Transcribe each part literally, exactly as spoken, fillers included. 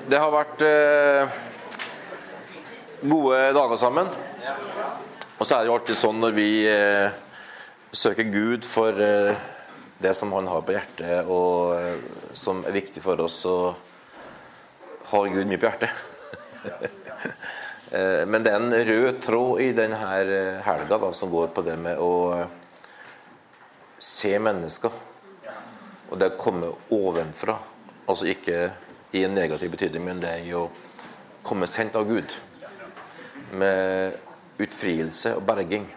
Det har vært eh, gode dager sammen. Og så er det jo alltid sånn når vi eh, søker Gud for eh, det som han har på hjertet, og eh, som er viktig for oss, så har Gud mye på hjertet. eh, men det er en rød tråd i denne helga da, som går på det med å se mennesker. Og det kommer ovenfra. Altså ikke i en negativ betydning, men det er jo komme sendt av Gud med utfrielse og berging.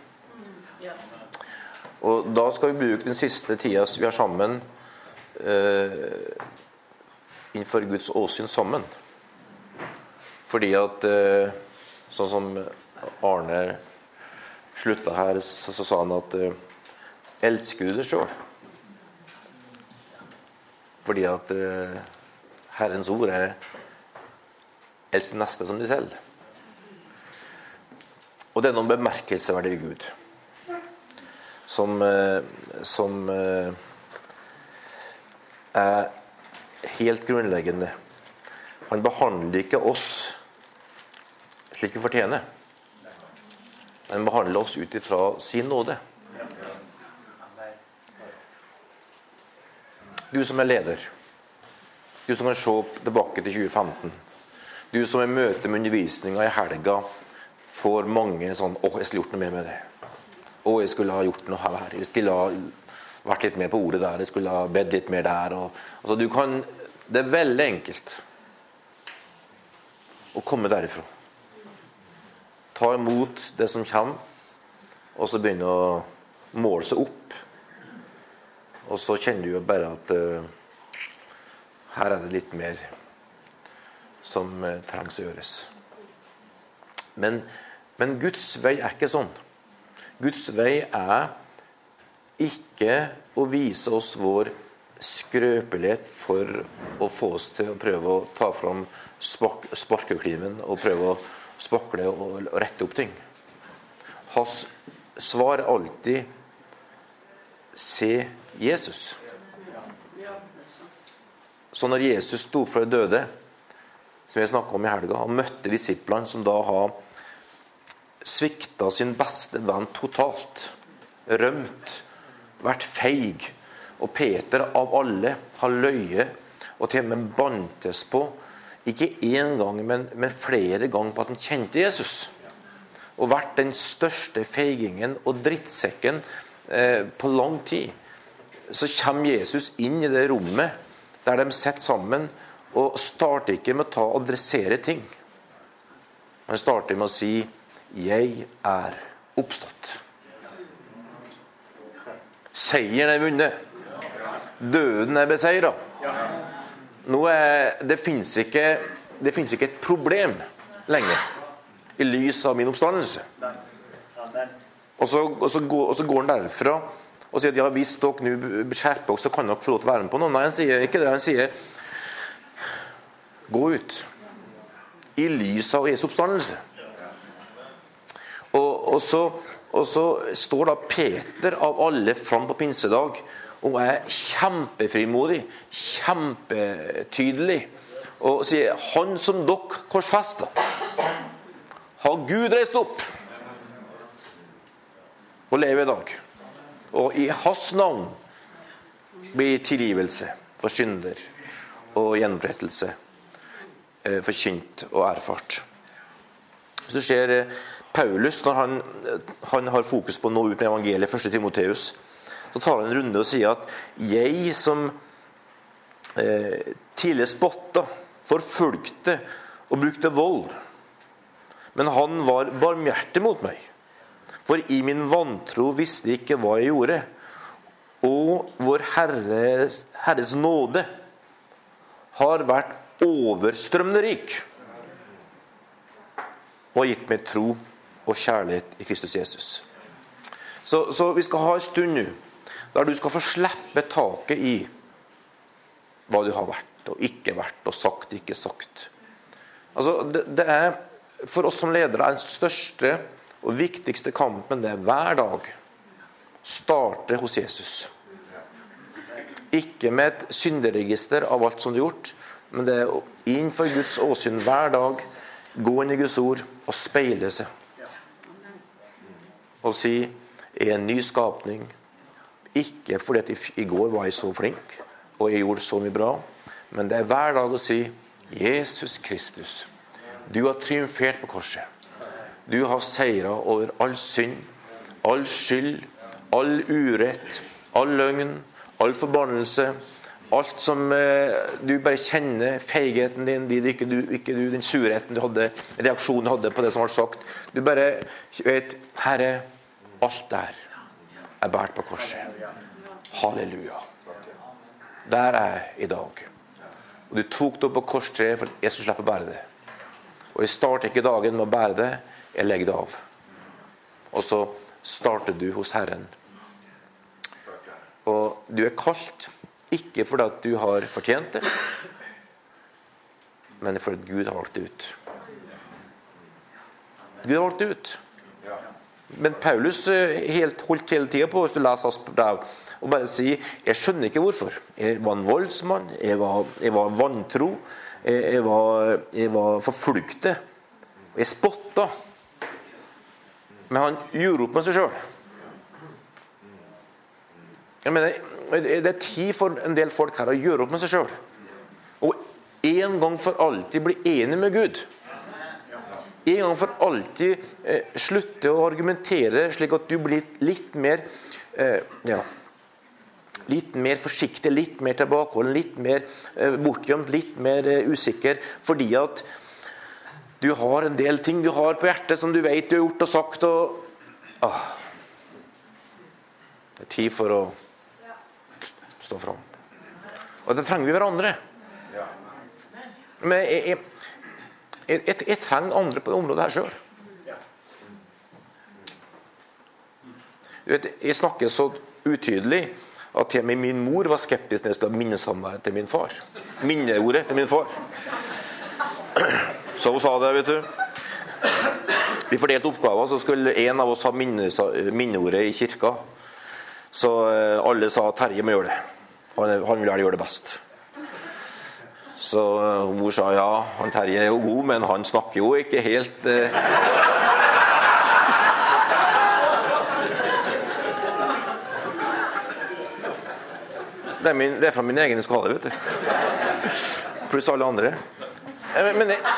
Og da skal vi bruke den siste tida vi har sammen eh, innenfor Guds åsyn sammen. Fordi at eh, sånn som Arne slutta her, så, så sa han at eh, elsker du det selv? Fordi at eh, Herrens ord er elsk neste som de selv. Og det er noen bemerkelsesverdig i Gud som, eh, som eh, er helt grunnleggende. Han behandler ikke oss slik vi fortjener. Han behandler oss ut ifra sin nåde. Du som er leder, du som kan se tilbake til tjue femten, du som i møte med undervisningen i helga får mange sånn, åh, jeg skulle gjort noe mer med det. Åh, jeg skulle ha gjort noe her, jeg skulle ha vært litt mer på ordet der, jeg skulle ha bedt litt mer der. Og, altså, du kan, det er veldig enkelt å komme derifra. Ta imot det som kommer, og så begynne å måle seg opp. Og så kjenner du jo bare at uh, her er det litt mer som uh, trengs å gjøres. Men, men Guds vei er ikke sånn. Guds vei er ikke å vise oss vår skrøpelighet for å få oss til å prøve å ta fram spark, sparkekliven og prøve å spakle og, og rette opp ting. Hans svar er alltid se Jesus. Så når Jesus sto fra de døde, som jeg snakket om i helga, han møtte disiplene som da har sviktet sin beste venn totalt, rømt, vært feig, og Peter av alle har løyet og til og med bantes på, ikke en gang, men, men flere ganger på at han kjente Jesus, og vært den største feigingen og drittsekken eh, på lang tid. Så kommer Jesus inn i det rommet der de sitter sammen, og starter ikke med å ta og adressere ting. Han starter med å si, jeg er oppstått. Seieren er vunnet. Døden er beseiret. Nå er, det finnes ikke, det finnes ikke et problem lenger i lys av min oppstandelse. Og så, og så, går, og så går han derfra og sier at ja, hvis dere nå skjerper dere, så kan dere få lov til å være med på noe. Nei, han sier ikke det. Han sier, gå ut i lys av Jesu oppstandelse. Og, og, så, og så står da Peter av alle fram på pinsedag og er kjempefrimodig, kjempetydelig, og sier, han som dere korsfestet, har Gud reist opp og lever i dag. Og i hans navn blir tilgivelse for synder og gjenopprettelse eh, forkynt og erfart. Så du ser eh, Paulus, når han, han har fokus på å nå ut med evangeliet, første Timoteus, så tar han en runde og sier at jeg som eh, tidligere spottet, forfulgte og brukte vold, men han var barmhjertig mot meg. For i min vantro visste jeg ikke hva jeg gjorde. Og vår Herres, Herres nåde har vært overstrømmende rik. Og har gitt meg tro og kjærlighet i Kristus Jesus. Så, så vi skal ha en stund nå, der du skal få slippe taket i hva du har vært og ikke vært, og sagt, ikke sagt. Altså, det, det er for oss som ledere den største og viktigste kampen, det er hver dag starte hos Jesus. Ikke med et synderegister av alt som du har gjort, Men det er innenfor Guds åsyn hver dag, gå inn i Guds ord og speile seg. Og si, jeg er en ny skapning. Ikke fordi at i går var jeg så flink, og jeg gjorde så mye bra. Men det er hver dag å si, Jesus Kristus, du har triumfert på korset. Du har seiret over all synd, all skyld, all urett, all løgn, all forbannelse, alt som eh, du bare kjenner, feigheten din, din ikke, du, ikke du, den surheten du hadde, reaksjonen du hadde på det som var sagt. Du bare vet, Herre, alt der er båret på korset. Halleluja. Der er jeg i dag. Og du tok det opp på korstreet for at jeg skulle slippe å bære det. Og jeg starter ikke dagen med å bære det, jeg legger det av. Og så starter du hos Herren. Og du er kalt, ikke fordi at du har fortjent det, men fordi Gud har valgt det ut. Gud har valgt det ut. Men Paulus helt, holdt hele tiden på, hvis du leser hans brev, og bare sier, jeg skjønner ikke hvorfor. Jeg var en voldsmann, jeg var, jeg var vantro, jeg, jeg, var, jeg var forflykte, jeg spotta. Men han gjorde opp med seg selv. Jeg mener, det er tid for en del folk her å gjøre opp med seg selv. Og en gang for alltid bli enig med Gud. En gang for alltid eh, slutte å argumentere slik at du blir litt mer eh, ja, litt mer forsiktig, litt mer tilbakeholden, litt mer eh, bortgjemt, litt mer eh, usikker, fordi at du har en del ting du har på hjertet som du vet du har gjort og sagt, og ah, det er tid for å stå fram. Og det trenger vi hverandre. Men jeg, jeg, jeg, jeg, jeg trenger andre på det området her selv. Du vet, jeg snakker så utydelig at til og med min mor var skeptisk når jeg skulle minne samværet til min far. Minneordet til min far. Så hun sa det, vet du. Vi fordelte oppgaver, så skulle en av oss ha minne, minneordet i kirka. Så alle sa at Terje må gjøre det. Han, han vil gjøre det best. Så mor sa, ja, han Terje er jo god, men han snakker jo ikke helt... Eh. Det er, min, det er fra min egen skade, vet du. Pluss alle andre. Men det...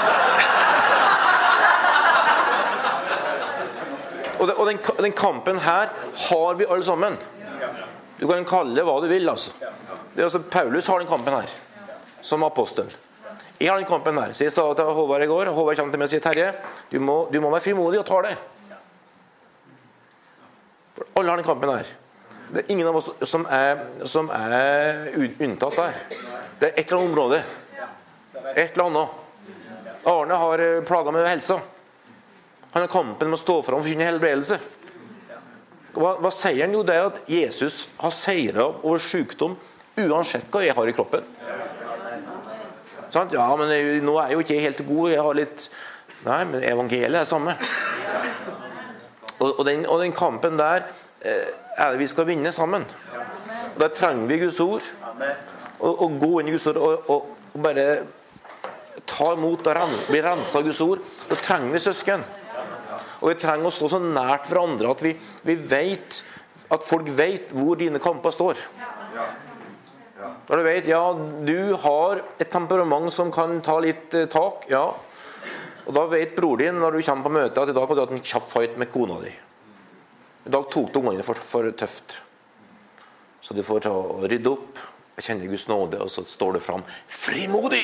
Og, det, og den, den kampen her har vi alle sammen. Du kan kalle det hva du vil, altså. Det er altså Paulus har den kampen her, som apostel. Jeg har den kampen her. Så jeg sa til Håvard i går, og Håvard kommer til meg og sier, Terje, du må, du må være frimodig og ta det. For alle har den kampen her. Det er ingen av oss som er, som er unntatt der. Det er et eller annet område. Et eller annet. Arne har plaget med helsa. Han har kampen med å stå fram og forkynne helbredelse. Hva, hva sier han jo? Det er at Jesus har seiret over sykdom uansett hva jeg har i kroppen. Sant? Ja, men jeg, nå er jeg jo ikke helt god. Jeg har litt... Nei, men evangeliet er det samme. Og, og, den, og den kampen der eh, er det vi skal vinne sammen. Og da trenger vi Guds ord. Og, og gå inn i Guds ord og, og, og bare ta imot og rens, bli renset av Guds ord. Da trenger vi søsken. Og vi trenger å stå så nært hverandre at vi, vi vet, at folk vet hvor dine kamper står. Da du vet, ja, du har et temperament som kan ta litt eh, tak, ja. Og da vet bror din, når du kommer på møte, at i dag har du hatt en kjapp fight med kona di. I dag tok du ungene for, for tøft. Så du får ta og rydde opp, kjenne Guds nåde, og så står du fram frimodig.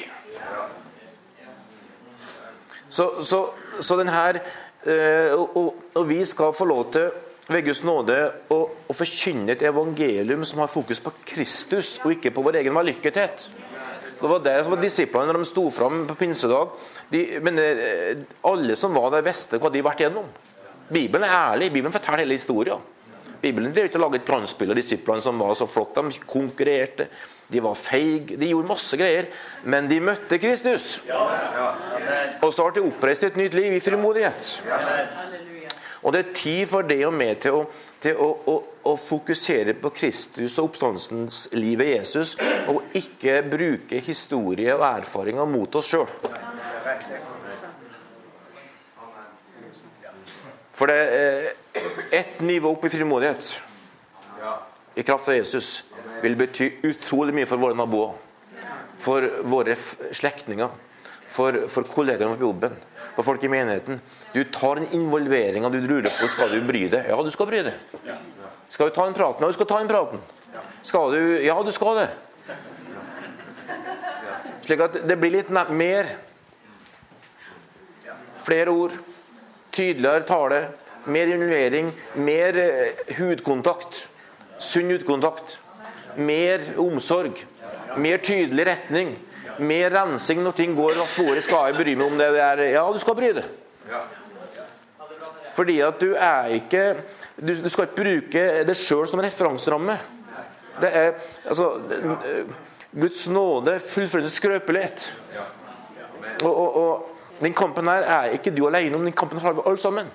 Så, så, så den her... Uh, og, og, og vi skal få lov til ved Guds nåde å, å forkynne et evangelium som har fokus på Kristus og ikke på vår egen vellykkethet. Det var det som var disiplene når de stod fram på pinsedag. De, men uh, alle som var der visste hva de har vært gjennom. Bibelen er ærlig, Bibelen forteller hele historien. Bibelen drev ikke å lage et glansbilde av disiplene som var så flott. De konkurrerte, de var feig, de gjorde masse greier, men de møtte Kristus. Og så har de oppreist et nytt liv i frimodighet. Og det er tid for det og med til å, til å, å, å fokusere på Kristus og oppstandelsens liv i Jesus, og ikke bruke historie og erfaringer mot oss selv. For det er ett nivå opp i frimodighet i kraft av Jesus vil bety utrolig mye for våre naboer, for våre slektninger, for, for kollegaene på jobben, for folk i menigheten. Du tar en involvering, og du lurer på, skal du bry deg? Ja, du skal bry deg. Skal du ta en praten? Ja, du skal ta en praten. Skal du? Ja, du skal det. Slik at det blir litt mer, flere ord, tydeligere tale, mer involvering, mer hudkontakt, sunn hudkontakt, mer omsorg, mer tydelig retning, mer rensing når ting går av sporet. Skal jeg bry meg om det der? Ja, du skal bry deg. Fordi at du er ikke, du, du skal ikke bruke det selv som referanseramme. Det er, altså, Guds nåde, fullførelse, skrøpelighet. Og, og, og den kampen her er ikke du alene om, den kampen har vi alle sammen.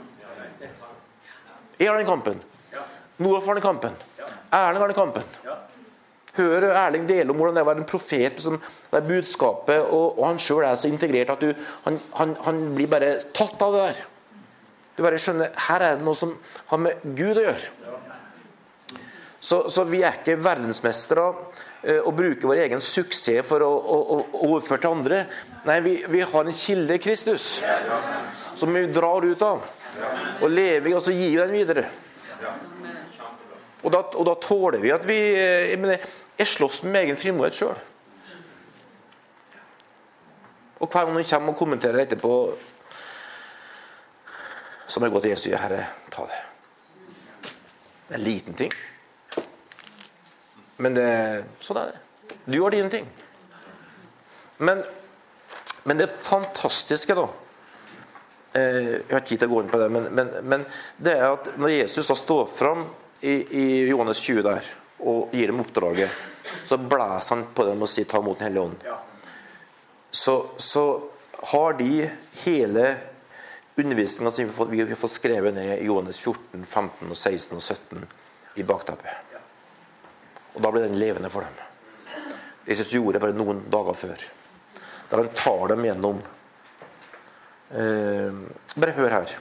Jeg har den kampen. Noraf har den kampen. Erling har den kampen. Hør Erling dele om hvordan det var en profet som var budskapet, og, og han selv er så integrert at du, han, han, han blir bare tatt av det der. Du bare skjønner, her er det noe som har med Gud å gjøre. Så, så vi er ikke verdensmestere å bruke vår egen suksess for å, å, å overføre til andre. Nei, vi, vi har en kilde i Kristus som vi drar ut av og lever i, og så gir vi den videre. Og da, og da tåler vi at vi jeg, mener, jeg slåss med egen frimodighet selv. Og hver gang noen kommer og kommenterer etterpå, så må jeg gå til Jesus, Herre, ta det. Det er en liten ting. Men det, sånn er det. Du har dine ting. Men, men det fantastiske da, eh, jeg har ikke tid til å gå inn på det, men, men, men det er at når Jesus da står frem i, i Johannes tjue der, og gir dem oppdraget, så blæser han på dem og sier, ta imot den hellige ånd. Så, så har de hele undervisningen som vi har fått, vi har fått skrevet ned i Johannes fjorten, femten, og seksten og sytten i bakteppet. Og da ble den levende for dem. Jesus gjorde det bare noen dager før. Der han tar dem gjennom. Eh, bare hør her.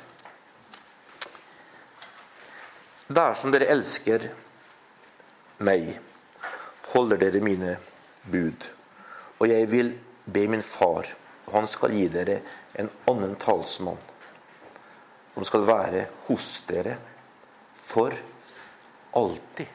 Dersom dere elsker meg, holder dere mine bud. Og jeg vil be min far, og han skal gi dere en annen talsmann, som skal være hos dere for alltid.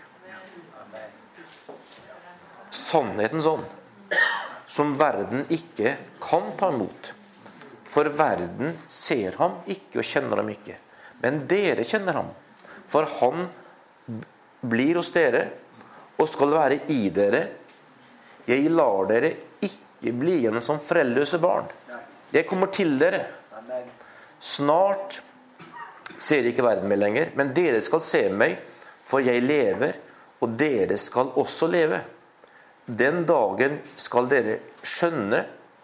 Sannhetens ånd, som verden ikke kan ta imot. For verden ser ham ikke og kjenner ham ikke. Men dere kjenner ham, for han blir hos dere og skal være i dere. Jeg lar dere ikke bli igjen som foreldreløse barn. Jeg kommer til dere. Snart ser ikke verden meg lenger, men dere skal se meg, for jeg lever, og dere skal også leve. Den dagen skal dere skjønne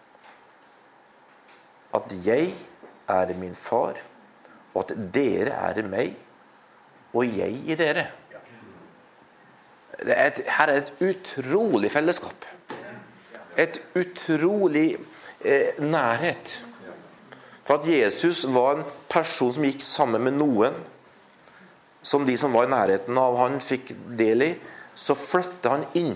at jeg er min far, og at dere er meg, og jeg i dere. Det er et, her er et utrolig fellesskap. Et utrolig eh, nærhet. For at Jesus var en person som gikk sammen med noen, som de som var i nærheten av han fikk del i, så flyttet han inn.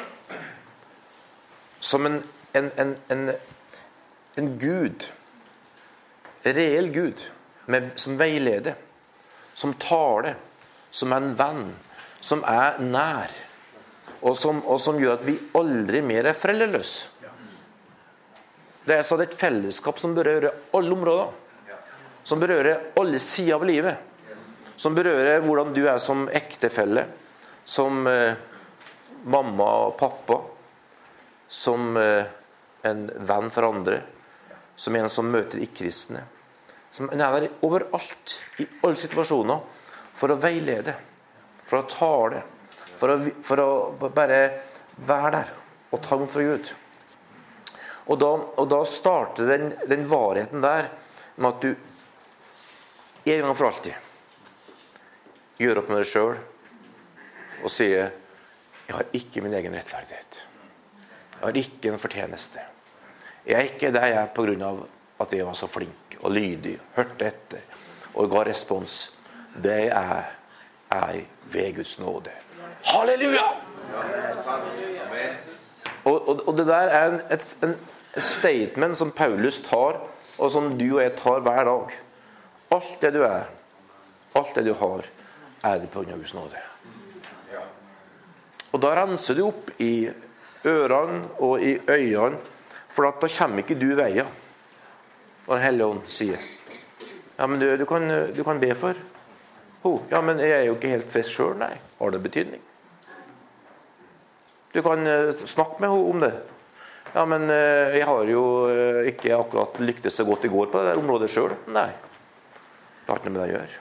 Som en, en, en, en, en Gud, en reell Gud, med, som veileder, som taler, som er en venn, som er nær, og som, og som gjør at vi aldri mer er foreldreløse. Det er så et fellesskap som berører alle områder, som berører alle sider av livet, som berører hvordan du er som ektefelle, som eh, mamma og pappa, som eh, en venn for andre, som en som møter ikke-kristne, som er der overalt, i alle situasjoner, for å veilede, for å tale, for å, for å bare være der og ta imot fra Gud. Og da, og da starter den, den varheten der med at du en gang for alltid gjøre opp med deg selv og si jeg har ikke min egen rettferdighet. Jeg har ikke en fortjeneste. Jeg er ikke der jeg er på grunn av at jeg var så flink og lydig, hørte etter og ga respons. Det er jeg ved Guds nåde. Halleluja! Og, og, og det der er en, et, en, et statement som Paulus tar, og som du og jeg tar hver dag. Alt det du er, alt det du har, er det på grunn av Guds nåde. Og da renser du opp i ørene og i øynene, for da kommer ikke du veien. Og den Hellige Ånd sier, ja, men du, du, kan, du kan be for. Oh, ja, men jeg er jo ikke helt frisk selv, nei. Har det betydning? Du kan uh, snakke med henne om det. Ja, men uh, jeg har jo uh, ikke akkurat lyktes så godt i går på det der området selv. Nei, det har ikke noe med det å gjøre.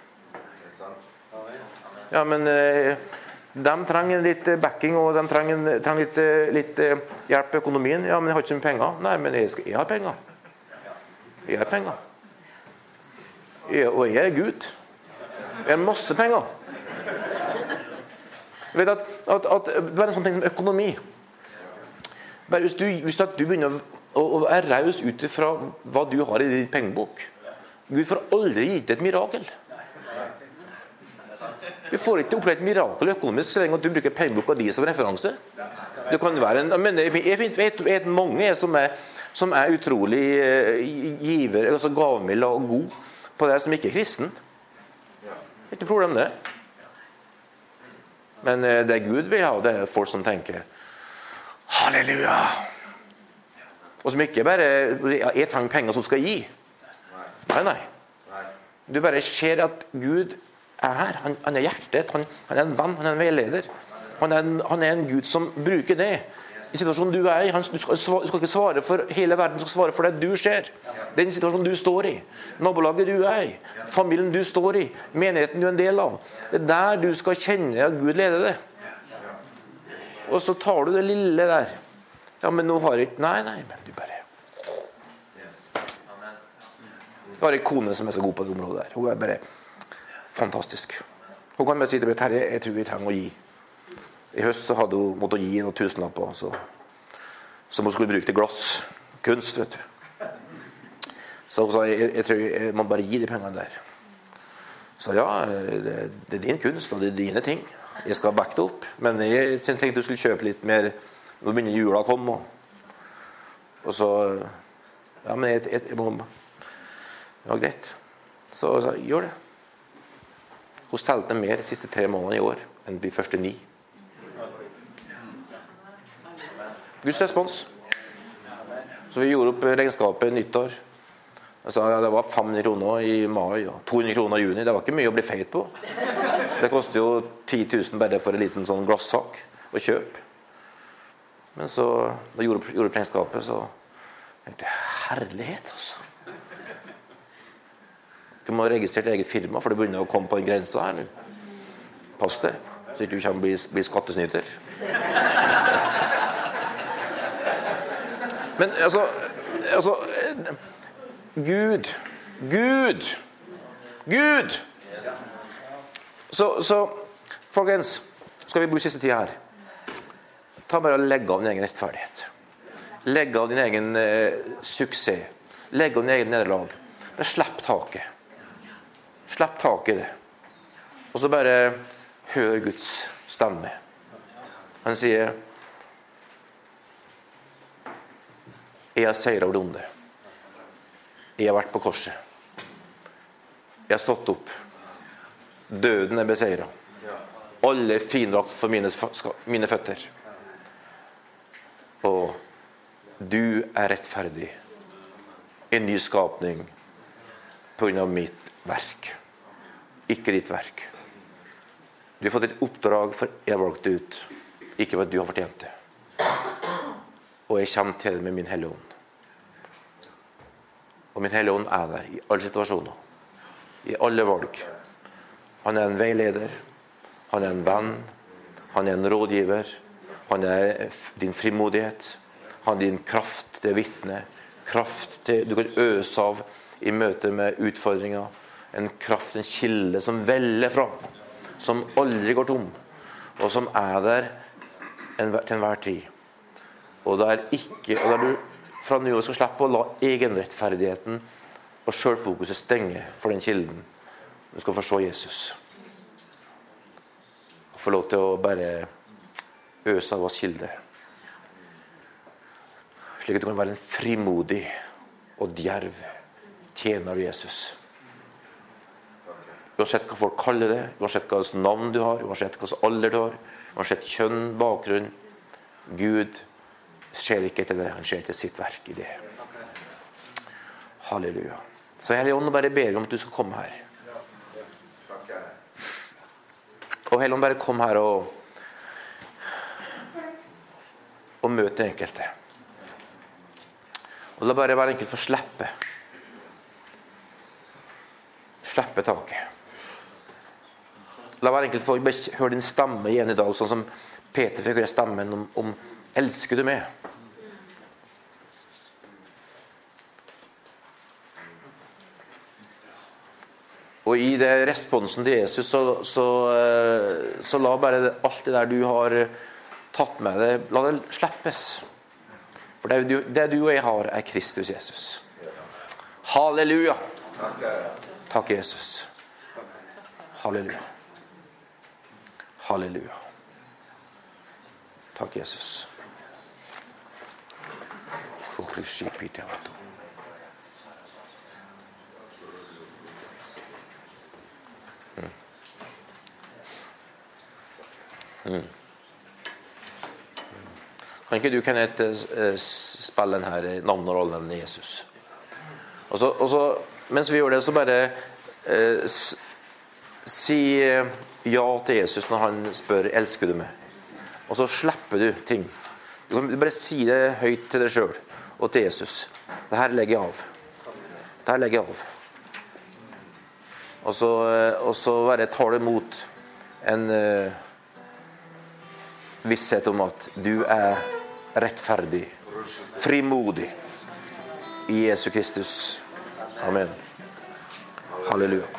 Ja, men uh, de trenger litt backing, og de trenger, trenger litt, litt uh, hjelp med økonomien. Ja, men jeg har ikke penger. Nei, men jeg, skal, jeg har penger. Jeg har penger. Jeg, og jeg er Gud. Jeg har masse penger. Jeg vet at, at, at det er en sånn ting som økonomi. Bare hvis du, hvis du begynner å, å, å være raus ut fra hva du har i din pengebok. Gud får aldri gitt et mirakel. Du får ikke oppleve et mirakel økonomisk så lenge at du bruker pengeboka di som referanse. Det kan være en, men jeg, jeg, vet, jeg vet mange som er, som er utrolig giver, altså gavmild og god på det som ikke er kristen. Det er ikke problem det. Men det Gud vil ha, det er folk som tenker halleluja. Og som ikke bare jeg trenger penger som skal gi. Nei, nei. Du bare ser at Gud er her. Han, han er hjertet, han, han er en venn, han er en veileder. Han er en, han er en Gud som bruker det i situasjonen du er i. Han, du, skal, du skal ikke svare for hele verden, du skal svare for det du ser. Den situasjonen du står i, nabolaget du er i, familien du står i, menigheten du er en del av. Det er der du skal kjenne at Gud leder det. Og så tar du det lille der. Ja, men nå har jeg ikke... Nei, nei, men du bare... Jeg har en kone som er så god på det området der. Hun er bare fantastisk. Hun kan bare si til meg, Terje, jeg tror vi trenger å gi. I høst så hadde hun måttet gi noen tusenlapper, så, som hun skulle bruke til glass. Kunst, vet du. Så hun sa, jeg, jeg tror jeg må bare gi de pengene der. Så ja, det, det er din kunst, og det er dine ting. Jeg skal backe det opp. Men jeg tenkte du skulle kjøpe litt mer, nå begynner jula å komme. Og så, ja, men jeg, jeg, jeg må, ja, greit. Så jeg sa, gjør det. Hun stelte mer de siste tre månedene i år, enn de første ni. Guds respons. Så vi gjorde opp regnskapet nyttår. Altså, det var fem hundre kroner i mai og to hundre kroner i juni. Det var ikke mye å bli feit på. Det kostet jo ti tusen bare for en liten sånn glassak å kjøpe. Men så, da jeg gjorde, gjorde regnskapet, så tenkte jeg, herlighet altså. Du må ha registrert eget firma, for du begynner å komme på en grense her nå. Pass det, så ikke du kommer til å bli, bli skattesnyter. Men altså, altså Gud, Gud, Gud. Så, så folkens, skal vi bruke siste tid her. Ta bare og legg av din egen rettferdighet. Legg av din egen eh, suksess. Legg av din egen nederlag. Bare slipp taket. Slipp tak i det. Og så bare hør Guds stemme. Han sier, jeg har seiret over det onde. Jeg har vært på korset. Jeg har stått opp. Døden er beseiret. Alle fiender for mine, mine føtter. Og du er rettferdig. En ny skapning på grunn av mitt verk. Ikke ditt verk. Du har fått et oppdrag for jeg har valgt det ut. Ikke for at du har fortjent det. Og jeg kommer til det med min Hellige Ånd. Og min Hellige Ånd er der i alle situasjoner. I alle valg. Han er en veileder. Han er en venn. Han er en rådgiver. Han er din frimodighet. Han er din kraft til å vitne. Kraft til du kan øse av i møte med utfordringer. en kraft, en kilde som veller fram, som aldri går tom, og som er der en, til enhver tid. Og det er ikke, og der du fra nå skal slippe å la egenrettferdigheten og selvfokuset stenge for den kilden. Du skal få se Jesus. Og få lov til å bare øse av oss kilder. Slik at du kan være en frimodig og djerv tjener av Jesus. Uansett hva folk kaller det, uansett hva slags navn du har, uansett hva slags alder du har, uansett kjønn, bakgrunn, Gud ser ikke etter det, han ser etter sitt verk i det. Halleluja. Så Hellige Ånd bare ber om at du skal komme her. Og Hellige Ånd bare kom her og og møte den enkelte. Og la bare hver enkelt få slippe. Slippe taket. La hver enkelt få høre din stemme igjen i dag, sånn som Peter fikk høre stemmen om, om elsker du meg? Og i det responsen til Jesus, så, så, så la bare alt det der du har tatt med deg, la det slippes. For det du, det du og jeg har er Kristus Jesus. Halleluja. Takk Jesus. Halleluja. Halleluja. Takk Jesus. Mm. Mm. Kan ikke du Kenneth spille den her navn og rollen i Jesus? Og så, og så, mens vi gjør det, så bare eh, s, si ja til Jesus når han spør, elsker du meg? Og så slipper du ting. Du kan bare si det høyt til deg selv og til Jesus. Det her legger jeg av. Det her legger jeg av. Og så, og så bare tar du imot en uh, visshet om at du er rettferdig, frimodig i Jesu Kristus. Amen. Halleluja.